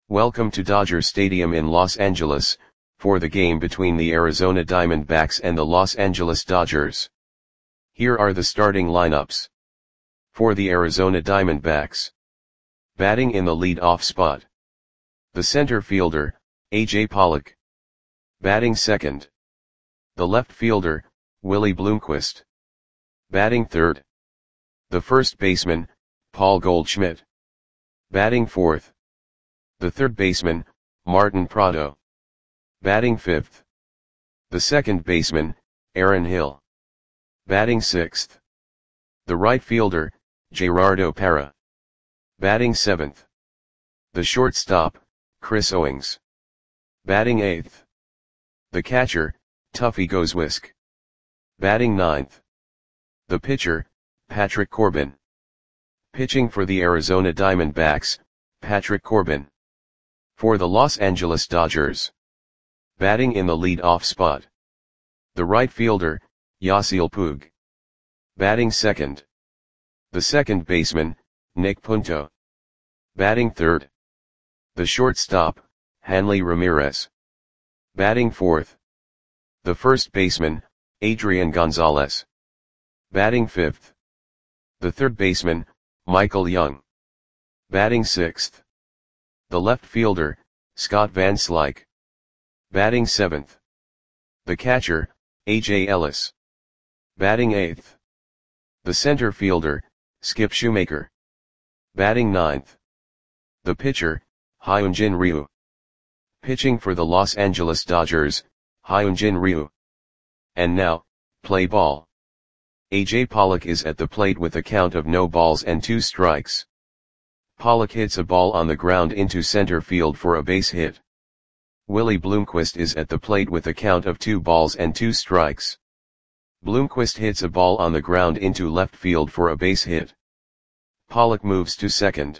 Welcome to Dodger Stadium in Los Angeles, for the game between the Arizona Diamondbacks and the Los Angeles Dodgers. Here are the starting lineups. For the Arizona Diamondbacks. Batting in the lead-off spot. The center fielder, A.J. Pollock. Batting second. The left fielder, Willie Bloomquist. Batting third. The first baseman, Paul Goldschmidt. Batting fourth. The third baseman, Martin Prado. Batting fifth. The second baseman, Aaron Hill. Batting sixth. The right fielder, Gerardo Parra. Batting seventh. The shortstop, Chris Owings. Batting eighth. The catcher, Tuffy Goswisk. Batting ninth. The pitcher, Patrick Corbin. Pitching for the Arizona Diamondbacks, Patrick Corbin. For the Los Angeles Dodgers. Batting in the lead-off spot. The right fielder, Yasiel Puig. Batting second. The second baseman, Nick Punto. Batting third. The shortstop, Hanley Ramirez. Batting fourth. The first baseman, Adrian Gonzalez. Batting fifth. The third baseman, Michael Young. Batting sixth. The left fielder, Scott Van Slyke. Batting seventh. The catcher, A.J. Ellis. Batting eighth. The center fielder, Skip Shoemaker. Batting ninth. The pitcher, Hyunjin Ryu. Pitching for the Los Angeles Dodgers, Hyunjin Ryu. And now, play ball. A.J. Pollock is at the plate with a count of no balls and 2 strikes. Pollock hits a ball on the ground into center field for a base hit. Willie Bloomquist is at the plate with a count of 2 balls and 2 strikes. Bloomquist hits a ball on the ground into left field for a base hit. Pollock moves to second.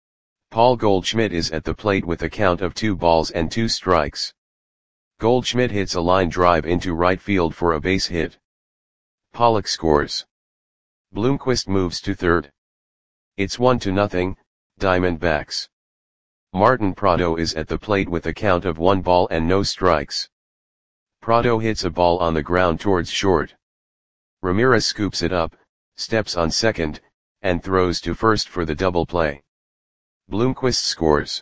Paul Goldschmidt is at the plate with a count of 2 balls and 2 strikes. Goldschmidt hits a line drive into right field for a base hit. Pollock scores. Bloomquist moves to third. It's 1-0, Diamondbacks. Martin Prado is at the plate with a count of 1 ball and no strikes. Prado hits a ball on the ground towards short. Ramirez scoops it up, steps on second, and throws to first for the double play. Bloomquist scores.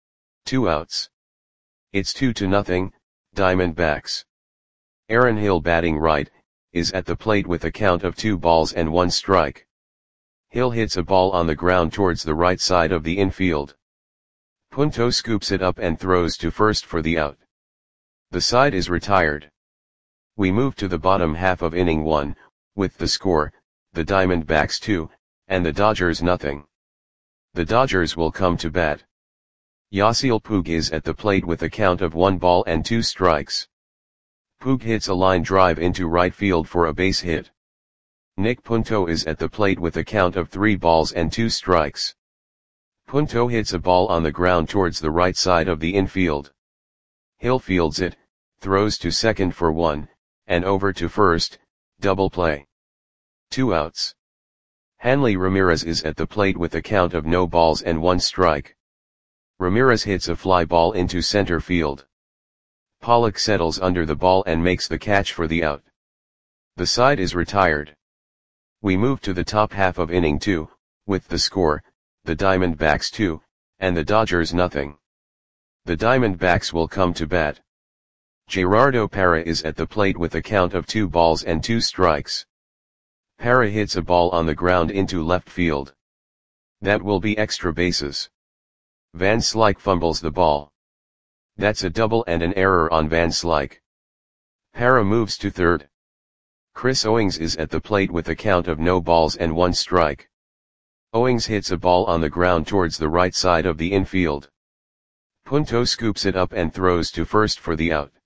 2 outs. It's 2-0, Diamondbacks. Aaron Hill, batting right, is at the plate with a count of 2 balls and 1 strike. Hill hits a ball on the ground towards the right side of the infield. Punto scoops it up and throws to first for the out. The side is retired. We move to the bottom half of inning 1, with the score, the Diamondbacks 2, and the Dodgers 0. The Dodgers will come to bat. Yasiel Puig is at the plate with a count of 1 ball and 2 strikes. Puig hits a line drive into right field for a base hit. Nick Punto is at the plate with a count of 3 balls and 2 strikes. Punto hits a ball on the ground towards the right side of the infield. Hill fields it, throws to second for 1, and over to first, double play. 2 outs. Hanley Ramirez is at the plate with a count of no balls and 1 strike. Ramirez hits a fly ball into center field. Pollock settles under the ball and makes the catch for the out. The side is retired. We move to the top half of inning 2, with the score, the Diamondbacks 2, and the Dodgers 0. The Diamondbacks will come to bat. Gerardo Parra is at the plate with a count of 2 balls and 2 strikes. Parra hits a ball on the ground into left field. That will be extra bases. Van Slyke fumbles the ball. That's a double and an error on Van Slyke. Parra moves to third. Chris Owings is at the plate with a count of no balls and 1 strike. Owings hits a ball on the ground towards the right side of the infield. Punto scoops it up and throws to first for the out.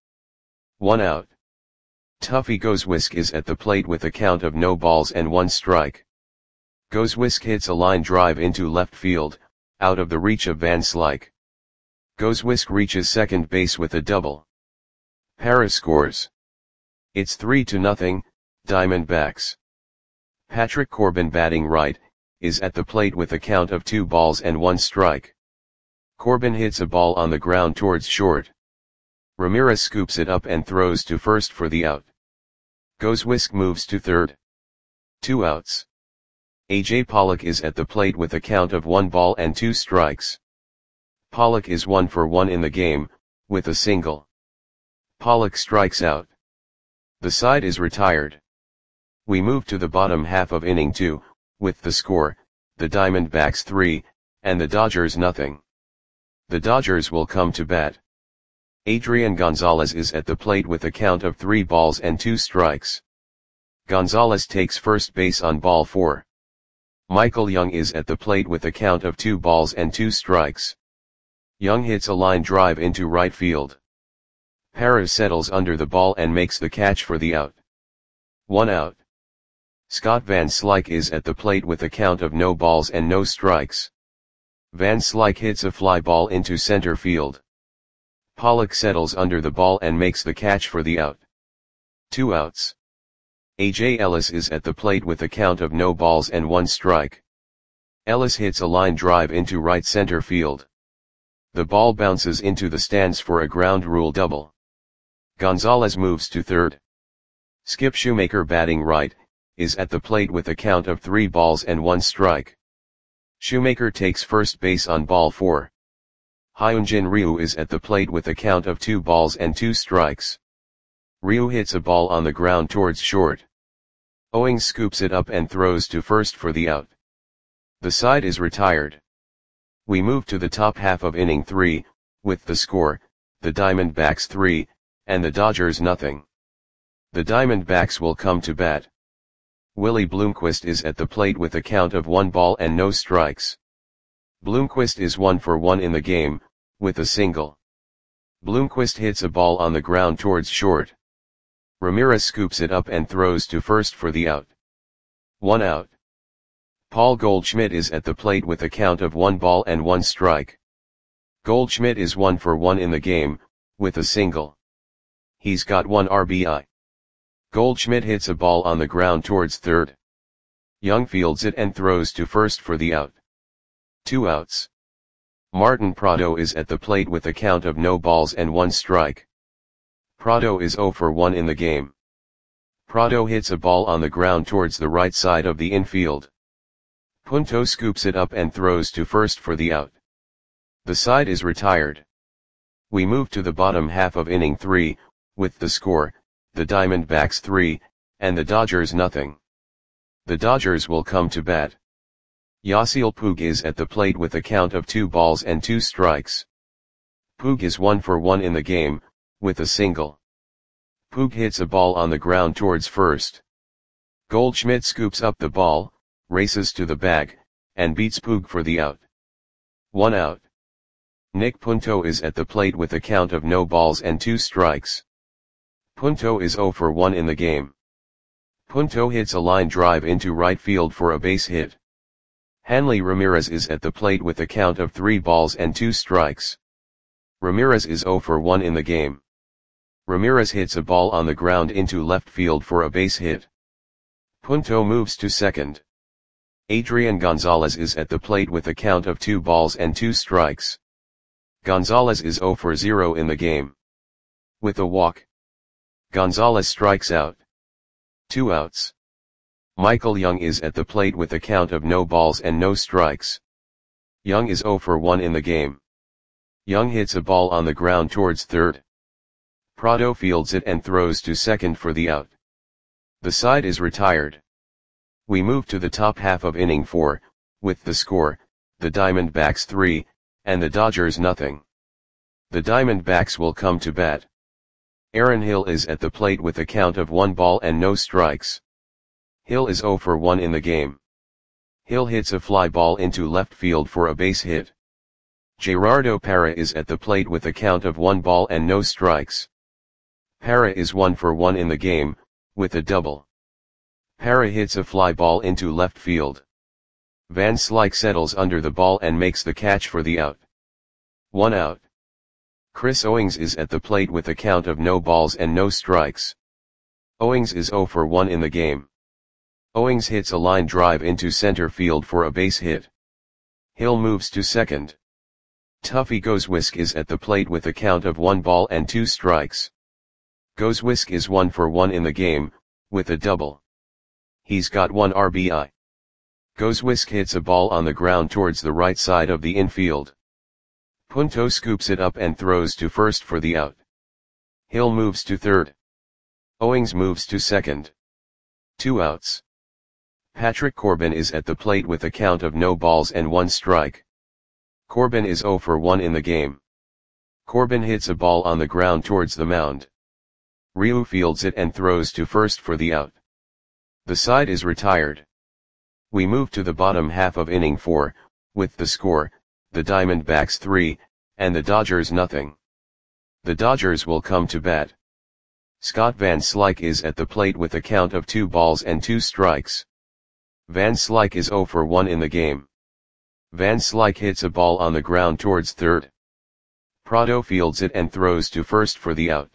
1 out. Tuffy Goswisk is at the plate with a count of no balls and 1 strike. Goswisk hits a line drive into left field, out of the reach of Van Slyke. Goswisk reaches second base with a double. Parra scores. It's 3-0, Diamondbacks. Patrick Corbin, batting right, is at the plate with a count of 2 balls and 1 strike. Corbin hits a ball on the ground towards short. Ramirez scoops it up and throws to first for the out. Goswisk moves to third. 2 outs. AJ Pollock is at the plate with a count of 1 ball and 2 strikes. Pollock is 1 for 1 in the game, with a single. Pollock strikes out. The side is retired. We move to the bottom half of inning 2, with the score, the Diamondbacks 3, and the Dodgers nothing. The Dodgers will come to bat. Adrian Gonzalez is at the plate with a count of 3 balls and 2 strikes. Gonzalez takes first base on ball 4. Michael Young is at the plate with a count of 2 balls and 2 strikes. Young hits a line drive into right field. Perez settles under the ball and makes the catch for the out. 1 out. Scott Van Slyke is at the plate with a count of no balls and no strikes. Van Slyke hits a fly ball into center field. Pollock settles under the ball and makes the catch for the out. 2 outs. AJ Ellis is at the plate with a count of no balls and 1 strike. Ellis hits a line drive into right center field. The ball bounces into the stands for a ground rule double. Gonzalez moves to third. Skip Shoemaker, batting right, is at the plate with a count of 3 balls and 1 strike. Shoemaker takes first base on ball 4. Hyunjin Ryu is at the plate with a count of 2 balls and 2 strikes. Ryu hits a ball on the ground towards short. Owings scoops it up and throws to first for the out. The side is retired. We move to the top half of inning 3, with the score, the Diamondbacks 3, and the Dodgers nothing. The Diamondbacks will come to bat. Willie Bloomquist is at the plate with a count of 1 ball and no strikes. Bloomquist is 1 for 1 in the game, with a single. Bloomquist hits a ball on the ground towards short. Ramirez scoops it up and throws to first for the out. 1 out. Paul Goldschmidt is at the plate with a count of 1 ball and 1 strike. Goldschmidt is 1 for 1 in the game, with a single. He's got 1 RBI. Goldschmidt hits a ball on the ground towards third. Young fields it and throws to first for the out. 2 outs. Martin Prado is at the plate with a count of no balls and 1 strike. Prado is 0 for 1 in the game. Prado hits a ball on the ground towards the right side of the infield. Punto scoops it up and throws to first for the out. The side is retired. We move to the bottom half of inning 3, with the score, the Diamondbacks 3, and the Dodgers nothing. The Dodgers will come to bat. Yasiel Puig is at the plate with a count of 2 balls and 2 strikes. Puig is 1 for 1 in the game, with a single. Puig hits a ball on the ground towards first. Goldschmidt scoops up the ball, races to the bag, and beats Puig for the out. 1 out. Nick Punto is at the plate with a count of no balls and 2 strikes. Punto is 0 for 1 in the game. Punto hits a line drive into right field for a base hit. Hanley Ramirez is at the plate with a count of 3 balls and 2 strikes. Ramirez is 0 for 1 in the game. Ramirez hits a ball on the ground into left field for a base hit. Punto moves to second. Adrian Gonzalez is at the plate with a count of 2 balls and 2 strikes. Gonzalez is 0 for 0 in the game. With a walk, Gonzalez strikes out. 2 outs. Michael Young is at the plate with a count of no balls and no strikes. Young is 0 for 1 in the game. Young hits a ball on the ground towards third. Prado fields it and throws to second for the out. The side is retired. We move to the top half of inning 4, with the score, the Diamondbacks 3, and the Dodgers nothing. The Diamondbacks will come to bat. Aaron Hill is at the plate with a count of 1 ball and no strikes. Hill is 0 for 1 in the game. Hill hits a fly ball into left field for a base hit. Gerardo Parra is at the plate with a count of 1 ball and no strikes. Parra is 1 for 1 in the game, with a double. Parra hits a fly ball into left field. Van Slyke settles under the ball and makes the catch for the out. 1 out. Chris Owings is at the plate with a count of no balls and no strikes. Owings is 0 for 1 in the game. Owings hits a line drive into center field for a base hit. Hill moves to second. Tuffy Gozwisk is at the plate with a count of 1 ball and 2 strikes. Gozwisk is 1 for 1 in the game, with a double. He's got 1 RBI. Gozwisk hits a ball on the ground towards the right side of the infield. Punto scoops it up and throws to first for the out. Hill moves to third. Owings moves to second. 2 outs. Patrick Corbin is at the plate with a count of no balls and 1 strike. Corbin is 0 for 1 in the game. Corbin hits a ball on the ground towards the mound. Ryu fields it and throws to first for the out. The side is retired. We move to the bottom half of inning 4, with the score, the Diamondbacks 3, and the Dodgers nothing. The Dodgers will come to bat. Scott Van Slyke is at the plate with a count of 2 balls and 2 strikes. Van Slyke is 0 for 1 in the game. Van Slyke hits a ball on the ground towards third. Prado fields it and throws to first for the out.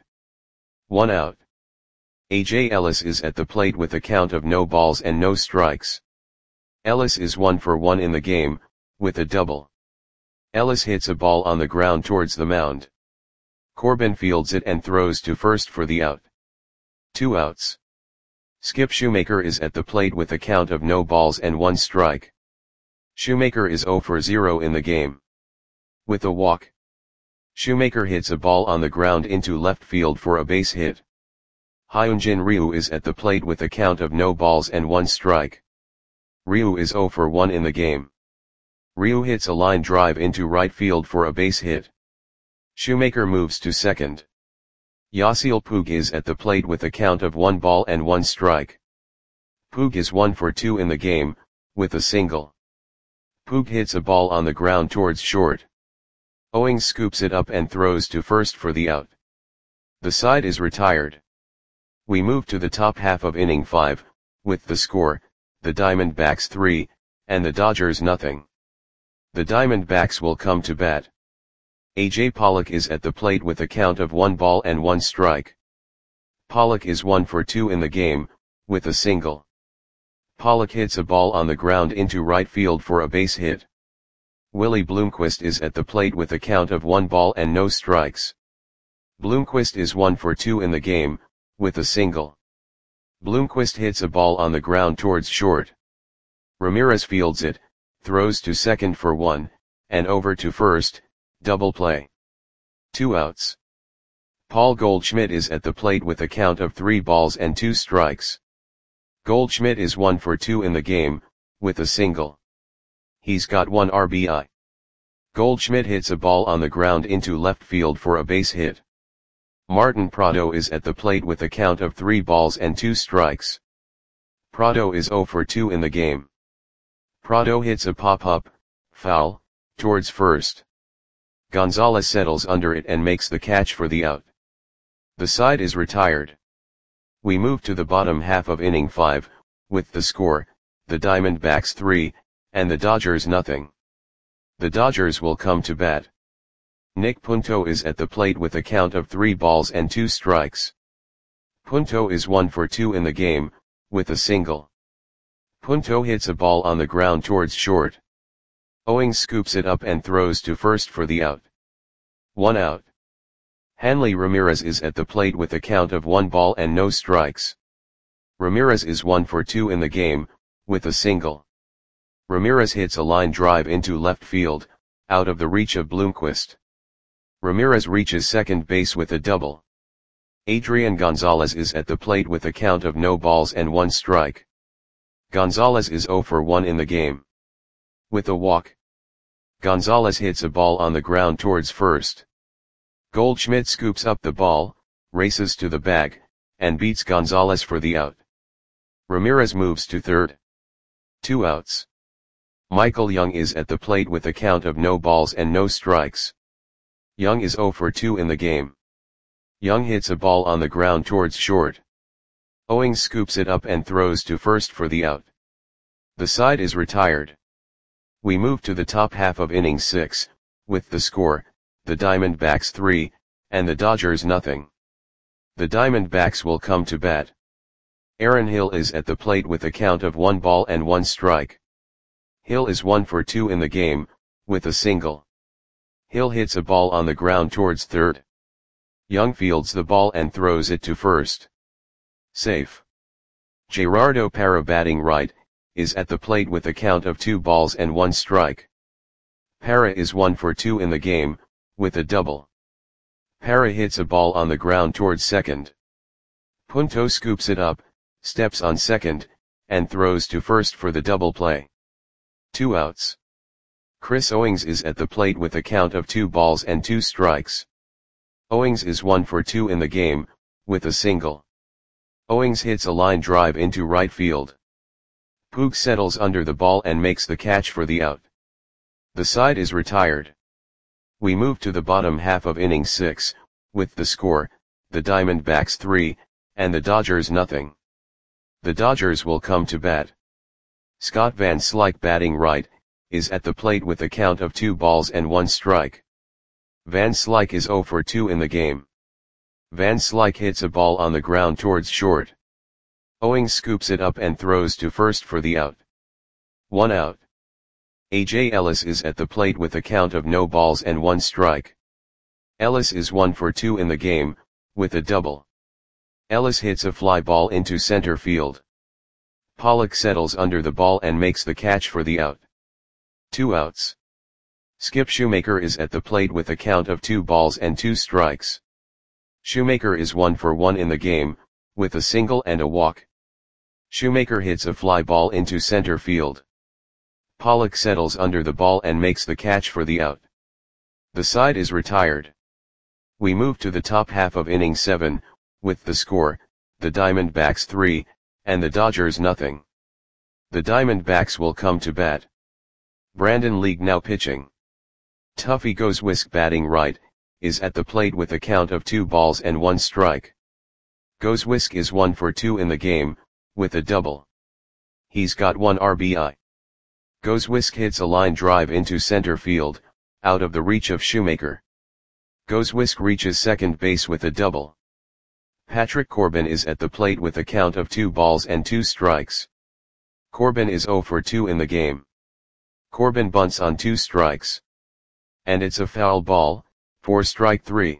1 out. A.J. Ellis is at the plate with a count of no balls and no strikes. Ellis is 1 for 1 in the game, with a double. Ellis hits a ball on the ground towards the mound. Corbin fields it and throws to first for the out. 2 outs. Skip Shoemaker is at the plate with a count of no balls and 1 strike. Shoemaker is 0 for 0 in the game. With a walk. Shoemaker hits a ball on the ground into left field for a base hit. Hyunjin Ryu is at the plate with a count of no balls and 1 strike. Ryu is 0 for 1 in the game. Ryu hits a line drive into right field for a base hit. Shoemaker moves to second. Yasiel Puig is at the plate with a count of 1 ball and 1 strike. Puig is 1 for 2 in the game, with a single. Puig hits a ball on the ground towards short. Owings scoops it up and throws to first for the out. The side is retired. We move to the top half of inning 5, with the score, the Diamondbacks 3, and the Dodgers nothing. The Diamondbacks will come to bat. A.J. Pollock is at the plate with a count of 1 ball and 1 strike. Pollock is 1 for 2 in the game, with a single. Pollock hits a ball on the ground into right field for a base hit. Willie Bloomquist is at the plate with a count of 1 ball and no strikes. Bloomquist is 1 for 2 in the game, with a single. Bloomquist hits a ball on the ground towards short. Ramirez fields it, throws to second for 1, and over to first, double play. 2 outs. Paul Goldschmidt is at the plate with a count of 3 balls and 2 strikes. Goldschmidt is 1 for 2 in the game, with a single. He's got 1 RBI. Goldschmidt hits a ball on the ground into left field for a base hit. Martin Prado is at the plate with a count of 3 balls and 2 strikes. Prado is 0 for 2 in the game. Prado hits a pop-up, foul, towards first. Gonzalez settles under it and makes the catch for the out. The side is retired. We move to the bottom half of inning 5, with the score, the Diamondbacks 3, and the Dodgers nothing. The Dodgers will come to bat. Nick Punto is at the plate with a count of 3 balls and 2 strikes. Punto is 1 for 2 in the game, with a single. Punto hits a ball on the ground towards short. Owings scoops it up and throws to first for the out. 1 out. Hanley Ramirez is at the plate with a count of 1 ball and no strikes. Ramirez is 1 for 2 in the game, with a single. Ramirez hits a line drive into left field, out of the reach of Bloomquist. Ramirez reaches second base with a double. Adrian Gonzalez is at the plate with a count of no balls and 1 strike. Gonzalez is 0 for 1 in the game. With a walk. Gonzalez hits a ball on the ground towards first. Goldschmidt scoops up the ball, races to the bag, and beats Gonzalez for the out. Ramirez moves to third. 2 outs. Michael Young is at the plate with a count of no balls and no strikes. Young is 0 for 2 in the game. Young hits a ball on the ground towards short. Owings scoops it up and throws to first for the out. The side is retired. We move to the top half of inning 6, with the score, the Diamondbacks 3, and the Dodgers nothing. The Diamondbacks will come to bat. Aaron Hill is at the plate with a count of 1 ball and 1 strike. Hill is 1 for 2 in the game, with a single. Hill hits a ball on the ground towards third. Young fields the ball and throws it to first. Safe. Gerardo Parra batting right, is at the plate with a count of 2 balls and 1 strike. Parra is 1 for 2 in the game, with a double. Parra hits a ball on the ground towards second. Punto scoops it up, steps on second, and throws to first for the double play. 2 outs. Chris Owings is at the plate with a count of 2 balls and 2 strikes. Owings is 1 for 2 in the game, with a single. Owings hits a line drive into right field. Puig settles under the ball and makes the catch for the out. The side is retired. We move to the bottom half of inning 6, with the score, the Diamondbacks 3, and the Dodgers nothing. The Dodgers will come to bat. Scott Van Slyke batting right, is at the plate with a count of 2 balls and 1 strike. Van Slyke is 0 for 2 in the game. Van Slyke hits a ball on the ground towards short. Owings scoops it up and throws to first for the out. 1 out. A.J. Ellis is at the plate with a count of no balls and 1 strike. Ellis is 1 for 2 in the game, with a double. Ellis hits a fly ball into center field. Pollock settles under the ball and makes the catch for the out. 2 outs. Skip Shoemaker is at the plate with a count of 2 balls and 2 strikes. Shoemaker is 1 for 1 in the game, with a single and a walk. Shoemaker hits a fly ball into center field. Pollock settles under the ball and makes the catch for the out. The side is retired. We move to the top half of inning 7, with the score, the Diamondbacks 3, and the Dodgers nothing. The Diamondbacks will come to bat. Brandon League now pitching. Tuffy Goswisk batting right, is at the plate with a count of 2 balls and 1 strike. Goswisk is 1 for 2 in the game, with a double. He's got 1 RBI. Goswisk hits a line drive into center field, out of the reach of Shoemaker. Goswisk reaches second base with a double. Patrick Corbin is at the plate with a count of 2 balls and 2 strikes. Corbin is 0 for 2 in the game. Corbin bunts on 2 strikes. And it's a foul ball, for strike 3.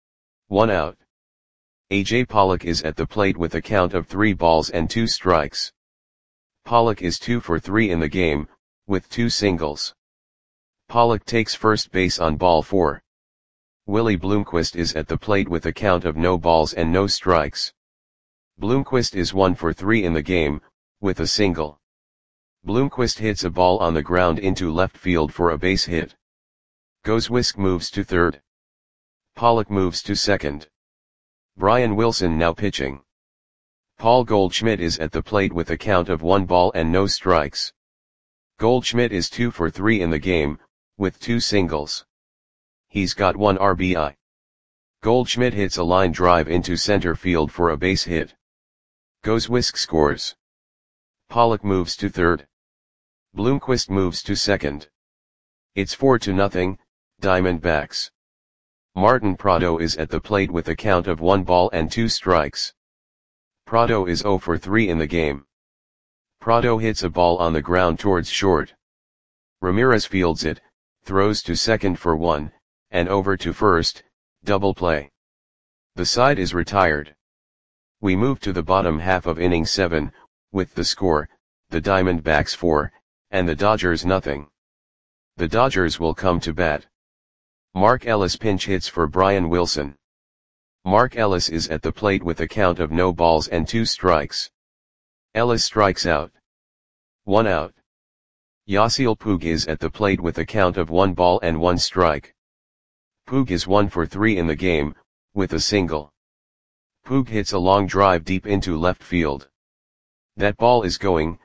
1 out. A.J. Pollock is at the plate with a count of 3 balls and 2 strikes. Pollock is 2 for 3 in the game, with 2 singles. Pollock takes first base on ball 4. Willie Bloomquist is at the plate with a count of no balls and no strikes. Bloomquist is 1 for 3 in the game, with a single. Bloomquist hits a ball on the ground into left field for a base hit. Goswisk moves to third. Pollock moves to second. Brian Wilson now pitching. Paul Goldschmidt is at the plate with a count of 1 ball and no strikes. Goldschmidt is 2 for 3 in the game, with 2 singles. He's got 1 RBI. Goldschmidt hits a line drive into center field for a base hit. Goswisk scores. Pollock moves to third. Bloomquist moves to second. It's 4-0, Diamondbacks. Martin Prado is at the plate with a count of 1 ball and 2 strikes. Prado is 0 for 3 in the game. Prado hits a ball on the ground towards short. Ramirez fields it, throws to second for 1, and over to first, double play. The side is retired. We move to the bottom half of inning 7, with the score, the Diamondbacks 4, and the Dodgers nothing. The Dodgers will come to bat. Mark Ellis pinch hits for Brian Wilson. Mark Ellis is at the plate with a count of no balls and 2 strikes. Ellis strikes out. 1 out. Yasiel Puig is at the plate with a count of 1 ball and 1 strike. Puig is 1 for 3 in the game, with a single. Puig hits a long drive deep into left field. That ball is gone.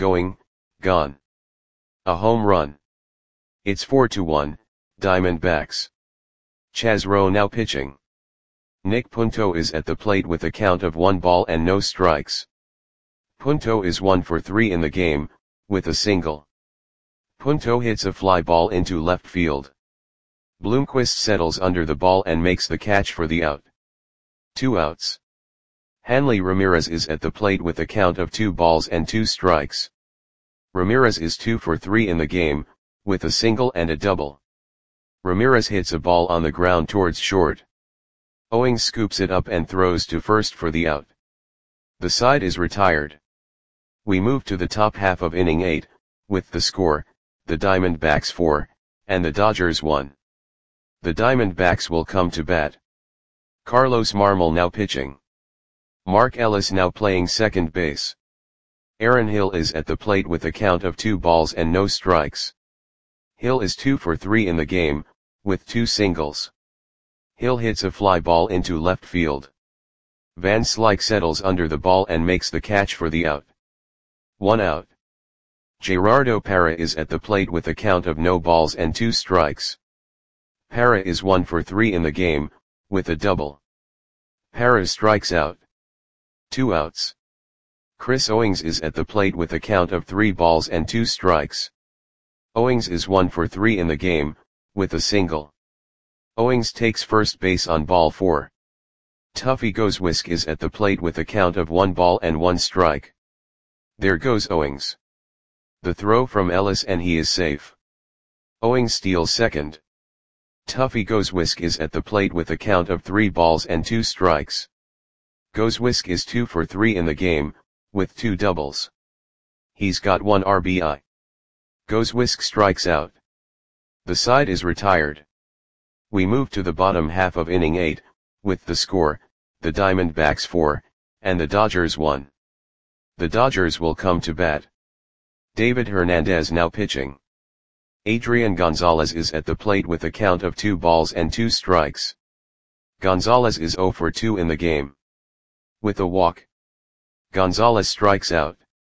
A home run. It's 4-1, Diamondbacks. Chaz Rowe now pitching. Nick Punto is at the plate with a count of 1 ball and no strikes. Punto is 1 for 3 in the game, with a single. Punto hits a fly ball into left field. Bloomquist settles under the ball and makes the catch for the out. 2 outs. Hanley Ramirez is at the plate with a count of 2 balls and 2 strikes. Ramirez is 2 for 3 in the game, with a single and a double. Ramirez hits a ball on the ground towards short. Owings scoops it up and throws to first for the out. The side is retired. We move to the top half of inning 8, with the score, the Diamondbacks 4, and the Dodgers 1. The Diamondbacks will come to bat. Carlos Marmol now pitching. Mark Ellis now playing second base. Aaron Hill is at the plate with a count of 2 balls and no strikes. Hill is 2 for 3 in the game, with 2 singles. Hill hits a fly ball into left field. Van Slyke settles under the ball and makes the catch for the out. 1 out. Gerardo Parra is at the plate with a count of no balls and 2 strikes. Parra is 1 for 3 in the game, with a double. Parra strikes out. 2 outs. Chris Owings is at the plate with a count of 3 balls and 2 strikes. Owings is 1 for 3 in the game, with a single. Owings takes first base on ball 4. Tuffy Goes Whisk is at the plate with a count of 1 ball and 1 strike. There goes Owings. The throw from Ellis and he is safe. Owings steals second. Tuffy Goes Whisk is at the plate with a count of 3 balls and 2 strikes. Goes Whisk is 2 for 3 in the game, with 2 doubles. He's got 1 RBI. Goes Whisk strikes out. The side is retired. We move to the bottom half of inning 8, with the score, the Diamondbacks 4, and the Dodgers 1. The Dodgers will come to bat. David Hernandez now pitching. Adrian Gonzalez is at the plate with a count of 2 balls and 2 strikes. Gonzalez is 0 for 2 in the game. With a walk. Gonzalez strikes out.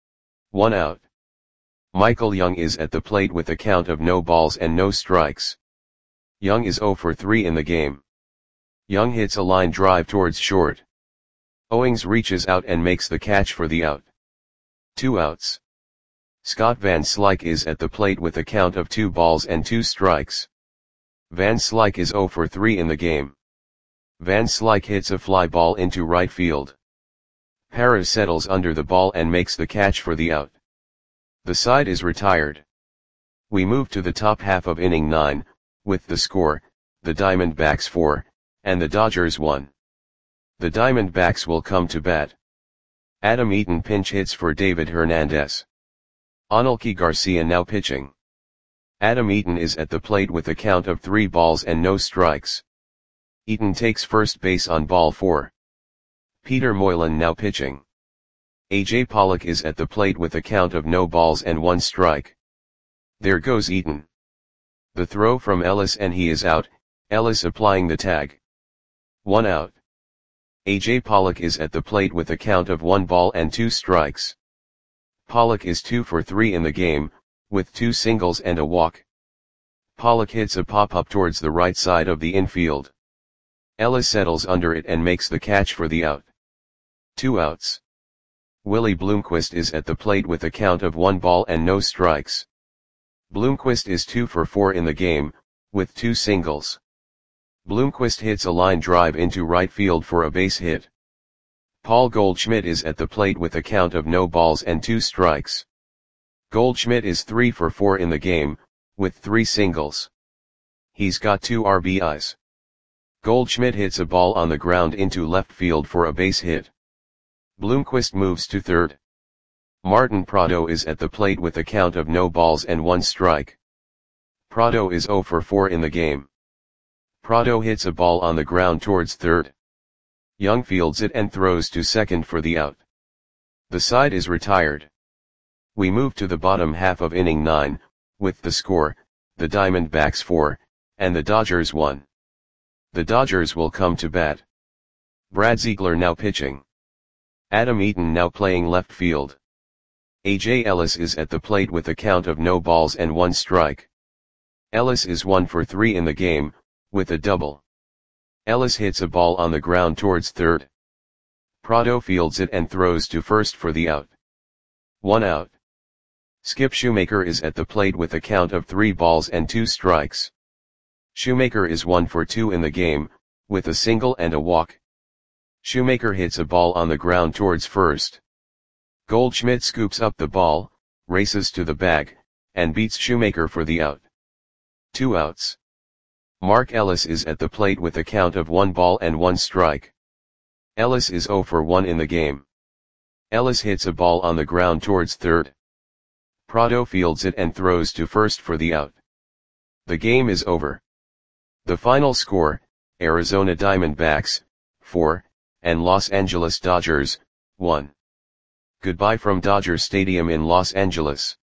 1 out. Michael Young is at the plate with a count of no balls and no strikes. Young is 0 for 3 in the game. Young hits a line drive towards short. Owings reaches out and makes the catch for the out. 2 outs. Scott Van Slyke is at the plate with a count of 2 balls and 2 strikes. Van Slyke is 0 for 3 in the game. Van Slyke hits a fly ball into right field. Parra settles under the ball and makes the catch for the out. The side is retired. We move to the top half of inning 9, with the score, the Diamondbacks 4, and the Dodgers 1. The Diamondbacks will come to bat. Adam Eaton pinch hits for David Hernandez. Anelki Garcia now pitching. Adam Eaton is at the plate with a count of 3 balls and no strikes. Eaton takes first base on ball 4. Peter Moylan now pitching. A.J. Pollock is at the plate with a count of no balls and 1 strike. There goes Eaton. The throw from Ellis and he is out, Ellis applying the tag. 1 out. A.J. Pollock is at the plate with a count of 1 ball and 2 strikes. Pollock is 2 for 3 in the game, with 2 singles and a walk. Pollock hits a pop-up towards the right side of the infield. Ellis settles under it and makes the catch for the out. 2 outs. Willie Bloomquist is at the plate with a count of 1 ball and no strikes. Bloomquist is 2 for 4 in the game, with 2 singles. Bloomquist hits a line drive into right field for a base hit. Paul Goldschmidt is at the plate with a count of no balls and 2 strikes. Goldschmidt is 3 for 4 in the game, with 3 singles. He's got 2 RBIs. Goldschmidt hits a ball on the ground into left field for a base hit. Bloomquist moves to third. Martin Prado is at the plate with a count of no balls and 1 strike. Prado is 0 for 4 in the game. Prado hits a ball on the ground towards third. Young fields it and throws to second for the out. The side is retired. We move to the bottom half of inning 9, with the score, the Diamondbacks 4, and the Dodgers 1. The Dodgers will come to bat. Brad Ziegler now pitching. Adam Eaton now playing left field. A.J. Ellis is at the plate with a count of no balls and 1 strike. Ellis is 1 for 3 in the game, with a double. Ellis hits a ball on the ground towards third. Prado fields it and throws to first for the out. 1 out. Skip Shoemaker is at the plate with a count of 3 balls and 2 strikes. Shoemaker is 1 for 2 in the game, with a single and a walk. Shoemaker hits a ball on the ground towards first. Goldschmidt scoops up the ball, races to the bag, and beats Shoemaker for the out. 2 outs. Mark Ellis is at the plate with a count of 1 ball and 1 strike. Ellis is 0 for 1 in the game. Ellis hits a ball on the ground towards third. Prado fields it and throws to first for the out. The game is over. The final score, Arizona Diamondbacks, 4, and Los Angeles Dodgers, 1. Goodbye from Dodger Stadium in Los Angeles.